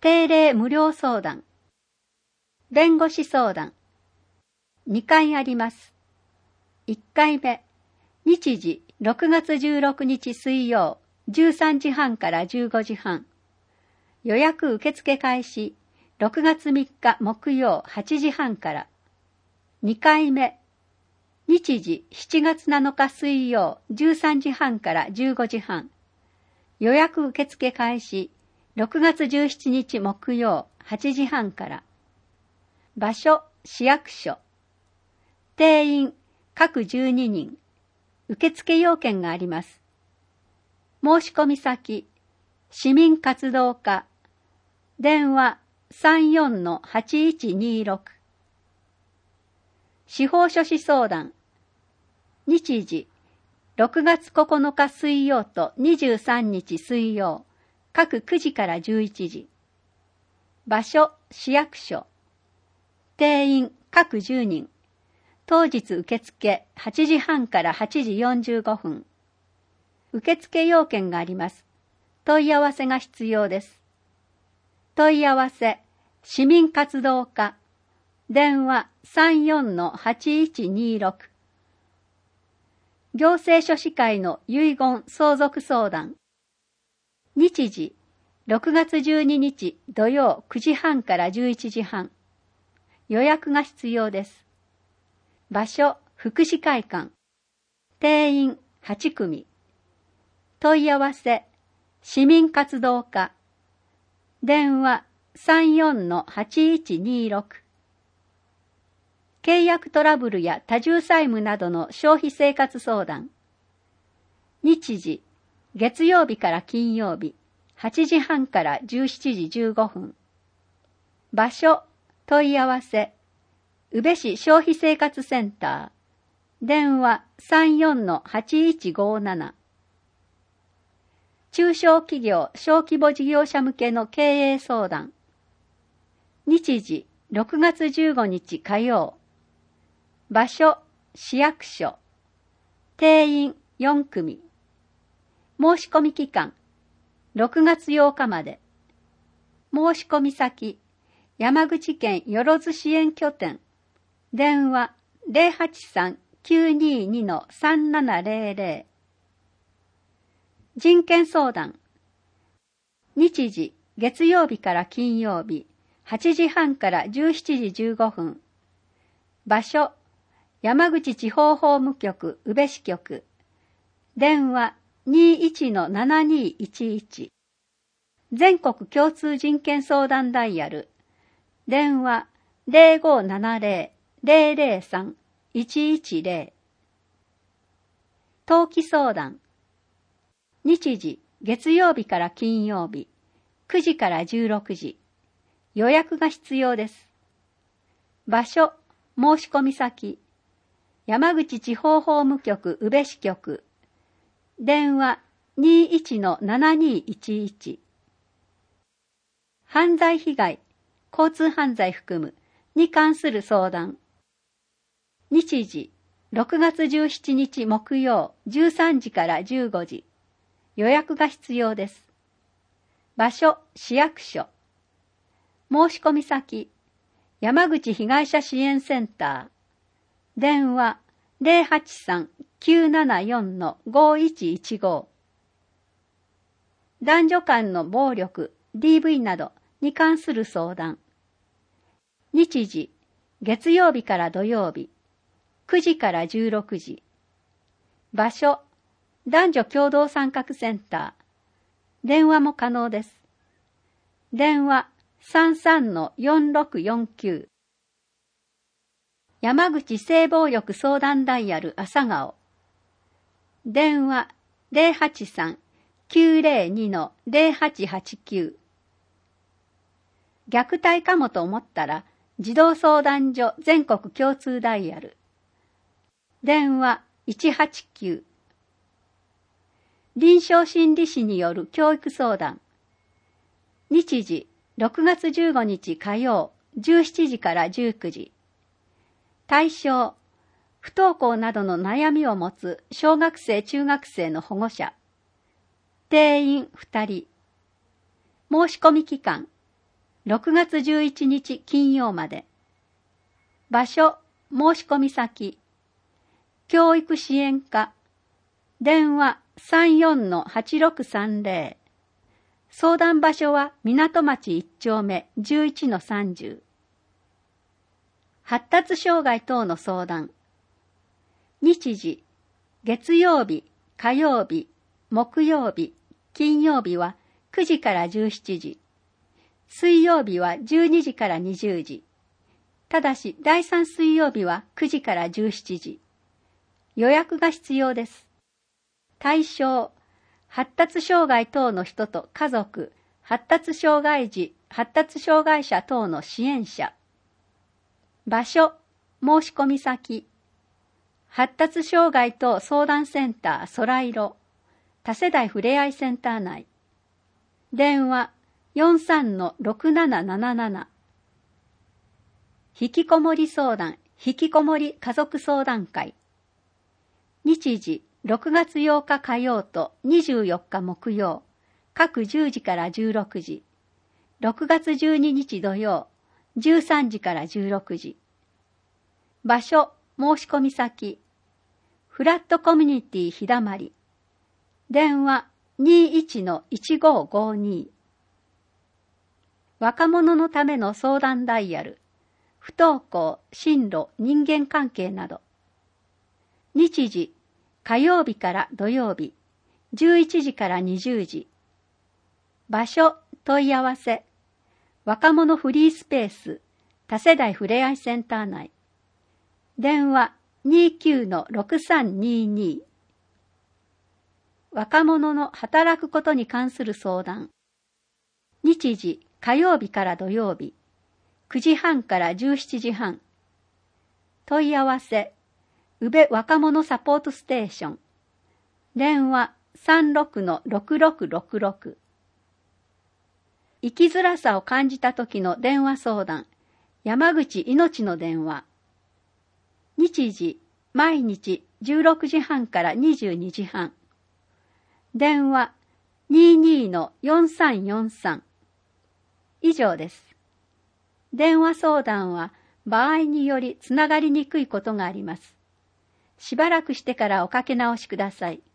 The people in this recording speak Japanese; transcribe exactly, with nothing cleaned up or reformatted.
定例無料相談、弁護士相談、にかいあります。いっかいめ、日時ろくがつじゅうろくにち水曜、じゅうさんじはんからじゅうごじはん。予約受付開始、ろくがつみっか木曜はちじはんから。にかいめ、日時しちがつなのか水曜、じゅうさんじはんからじゅうごじはん。予約受付開始、ろくがつじゅうしちにち木曜はちじはんから。場所、市役所。定員、各じゅうににん。受付要件があります。申し込み先、市民活動課。電話 さんよんのはちいちにろく。司法書士相談。日時、ろくがつここのか水曜とにじゅうさんにち水曜、各くじからじゅういちじ。場所、市役所。定員、各じゅうにん。当日受付はちじはんからはちじよんじゅうごふん。受付要件があります。問い合わせが必要です。問い合わせ、市民活動課。電話 さんよんのはちいちにろく。行政書士会の遺言相続相談。日時、ろくがつじゅうににち土曜くじはんからじゅういちじはん。予約が必要です。場所、福祉会館。定員はちくみ。問い合わせ、市民活動課。電話 さんよんのはちいちにろく。契約トラブルや多重債務などの消費生活相談。日時、月曜日から金曜日、はちじはんからじゅうしちじじゅうごふん。場所、問い合わせ、宇部市消費生活センター。電話 さんよんのはちいちごなな。中小企業・小規模事業者向けの経営相談。日時、ろくがつじゅうごにち火曜。場所、市役所。定員よんくみ。申し込み期間、ろくがつようかまで。申し込み先、山口県よろず支援拠点。電話 ゼロはちさん きゅうにーに さんななゼロゼロ。人権相談。日時、月曜日から金曜日、はちじはんからじゅうしちじじゅうごふん。場所、山口地方法務局宇部支局。電話 にいちのななにいちいち。全国共通人権相談ダイヤル。電話 ゼロごななゼロ ゼロゼロさん いちいちゼロ。登記相談。日時、月曜日から金曜日、くじからじゅうろくじ。予約が必要です。場所、申し込み先、山口地方法務局宇部支局。電話 にいちのななにいちいち。犯罪被害、交通犯罪含むに関する相談。日時、ろくがつじゅうしちにち木曜じゅうさんじからじゅうごじ。予約が必要です。場所、市役所。申し込み先、山口被害者支援センター。電話 ゼロはちさん きゅうななよん ごいちいちご。男女間の暴力、ディーブイ などに関する相談。日時、月曜日から土曜日、くじからじゅうろくじ。場所、男女共同参画センター。電話も可能です。電話 さんさんのよんろくよんきゅう。山口性暴力相談ダイヤル朝顔。電話 ゼロはちさん きゅうゼロに ゼロはちはちきゅう。虐待かもと思ったら児童相談所全国共通ダイヤル。電話いちはちきゅう。臨床心理士による教育相談。日時、ろくがつじゅうごにち火曜、じゅうしちじからじゅうくじ。対象、不登校などの悩みを持つ小学生中学生の保護者。定員ふたり。申し込み期間、 ろくがつじゅういちにち金曜まで。場所、申し込み先、教育支援課、電話 さんよんのはちろくさんぜろ。相談場所は港町いちちょうめ じゅういちのさんじゅう。発達障害等の相談。日時、月曜日、火曜日、木曜日、金曜日はくじからじゅうしちじ。水曜日はじゅうにじからにじゅうじ。ただし、だいさん水曜日はくじからじゅうしちじ。予約が必要です。対象、発達障害等の人と家族、発達障害児、発達障害者等の支援者。場所、申し込み先、発達障害等相談センター空色、多世代ふれあいセンター内。電話 よんさんのろくなななななな。引きこもり相談、引きこもり家族相談会。日時、ろくがつようか火曜とにじゅうよっか木曜、各じゅうじからじゅうろくじ。ろくがつじゅうににち土曜、じゅうさんじからじゅうろくじ。場所、申し込み先、フラットコミュニティひだまり。電話 にじゅういちのいちごごに。若者のための相談ダイヤル、不登校、進路、人間関係など。日時、火曜日から土曜日、じゅういちじからにじゅうじ。場所、問い合わせ、若者フリースペース、多世代ふれあいセンター内。電話 にじゅうきゅうのろくさんにに。若者の働くことに関する相談。日時、火曜日から土曜日、くじはんからじゅうしちじはん。問い合わせ、宇部若者サポートステーション。電話 さんろくのろくろくろくろく。生きづらさを感じた時の電話相談、山口いのちの電話。日時、毎日じゅうろくじはんからにじゅうにじはん。電話 にじゅうにのよんさんよんさん。以上です。電話相談は場合によりつながりにくいことがあります。しばらくしてからおかけ直しください。